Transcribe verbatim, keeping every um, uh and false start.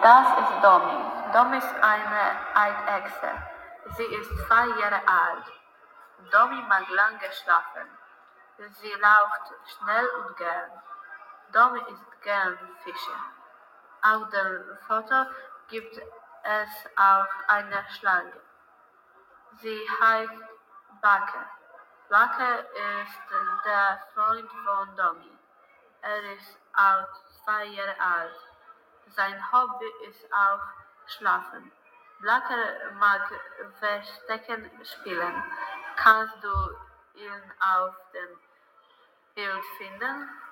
Das ist Domi. Domi ist eine Eidechse. Sie ist zwei Jahre alt. Domi mag lange schlafen. Sie läuft schnell und gern. Domi isst gern Fische. Auf dem Foto gibt es auch eine Schlange. Sie heißt Backe. Backe ist der Freund von Domi. Er ist auch zwei Jahre alt. Sein Hobby ist auch Schlafen. Backe mag Verstecken spielen. Kannst du ihn auf dem Bild finden?